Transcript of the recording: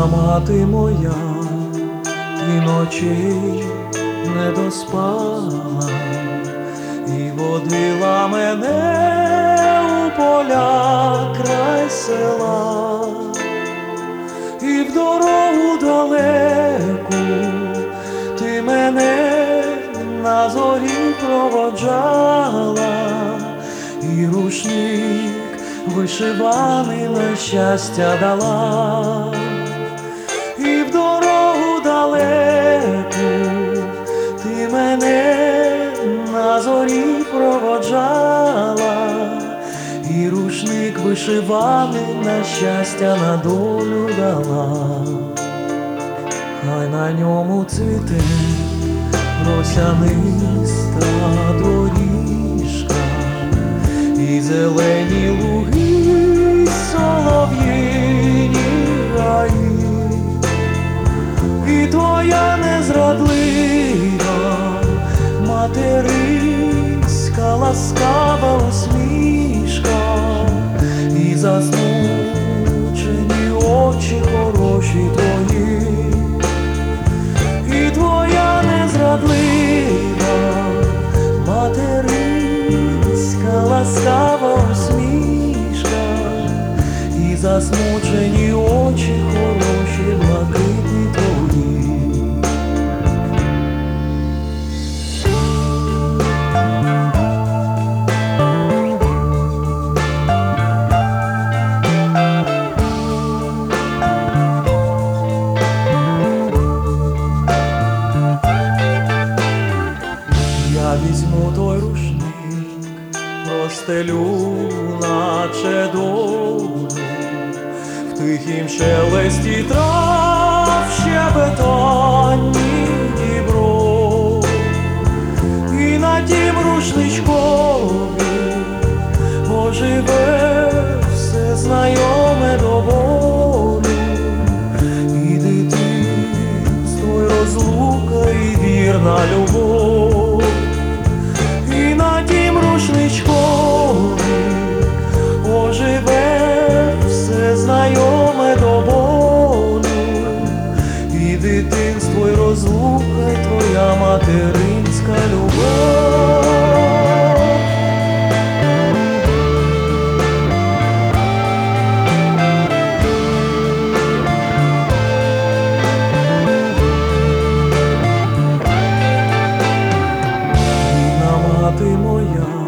мати моя, і ночей не доспала, і водила мене у поля край села, і в дорогу далеку ти мене на зорі проводжала, і рушник вишиваний на щастя дала, і в дорогу далеку ти мене на зорі проводжала, і рушник вишиваний на щастя на долю дала. Хай на ньому цвіте росяниста доріжка, і зелені луги, й солов'їні гаї, і твоя незрадлива материнська ласкава усмішка, і засмучені очі хороші твої, і твоя незрадлива материнська ласкава усмішка, і засмучені очі хороші блакитні твої. Я візьму той рушник, простелю наче долю, в тихім шелесті трав, щебетанні дібро, і на тім рушничкові оживе все знайоме до болю, і дитинство, й розлука, і вірна любов. І на тім рушничкові оживе все знайоме до болю, і дитинство, й розлука, й твоя материнська любов. Рідна мати моя,